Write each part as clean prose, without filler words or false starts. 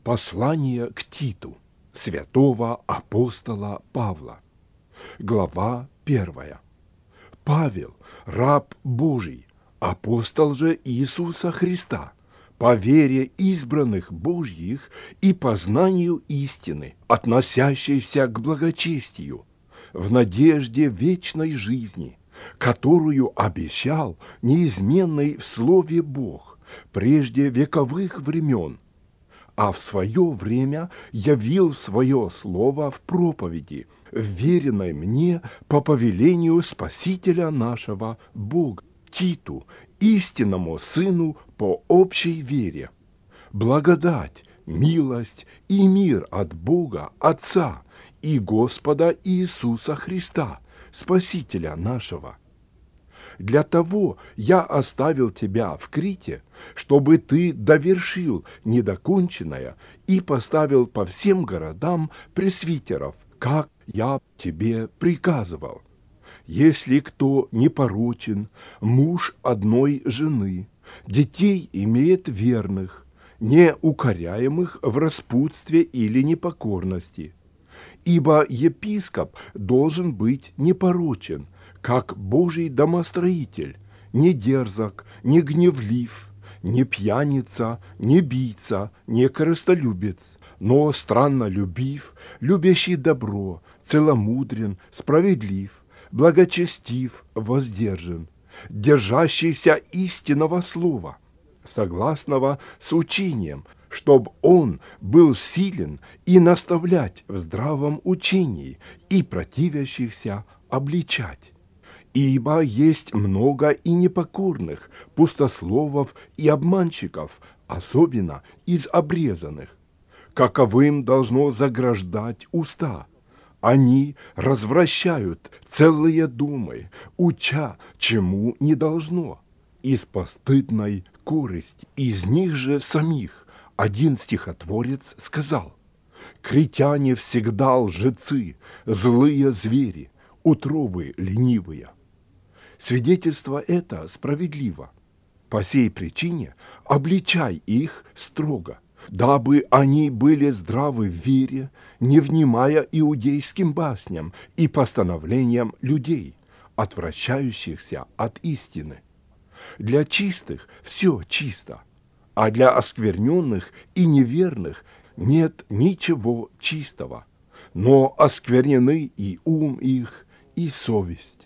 Послание к Титу, святого апостола Павла. Глава 1. Павел, раб Божий, апостол же Иисуса Христа, по вере избранных Божьих и по знанию истины, относящейся к благочестию, в надежде вечной жизни, которую обещал неизменный в Слове Бог прежде вековых времен, а в свое время явил свое слово в проповеди, вверенной мне по повелению Спасителя нашего Бога, Титу, истинному сыну по общей вере. Благодать, милость и мир от Бога Отца и Господа Иисуса Христа, Спасителя нашего. Для того я оставил тебя в Крите, чтобы ты довершил недоконченное и поставил по всем городам пресвитеров, как я тебе приказывал. Если кто непорочен, муж одной жены, детей имеет верных, не укоряемых в распутстве или непокорности. Ибо епископ должен быть непорочен, как Божий домостроитель, не дерзок, не гневлив, не пьяница, не бийца, не корыстолюбец, но страннолюбив, любящий добро, целомудрен, справедлив, благочестив, воздержан, держащийся истинного слова, согласного с учением, чтоб он был силен и наставлять в здравом учении и противящихся обличать. Ибо есть много и непокорных, пустословов и обманщиков, особенно из обрезанных. Каковым должно заграждать уста. Они развращают целые думы, уча, чему не должно, из постыдной корысти. Из них же самих один стихотворец сказал: «Критяне всегда лжецы, злые звери, утробы ленивые». Свидетельство это справедливо. По сей причине обличай их строго, дабы они были здравы в вере, не внимая иудейским басням и постановлениям людей, отвращающихся от истины. Для чистых все чисто, а для оскверненных и неверных нет ничего чистого, но осквернены и ум их, и совесть.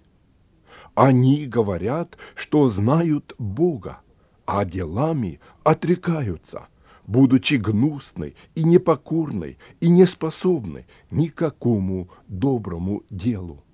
Они говорят, что знают Бога, а делами отрекаются, будучи гнусны и непокорны и неспособны никакому доброму делу.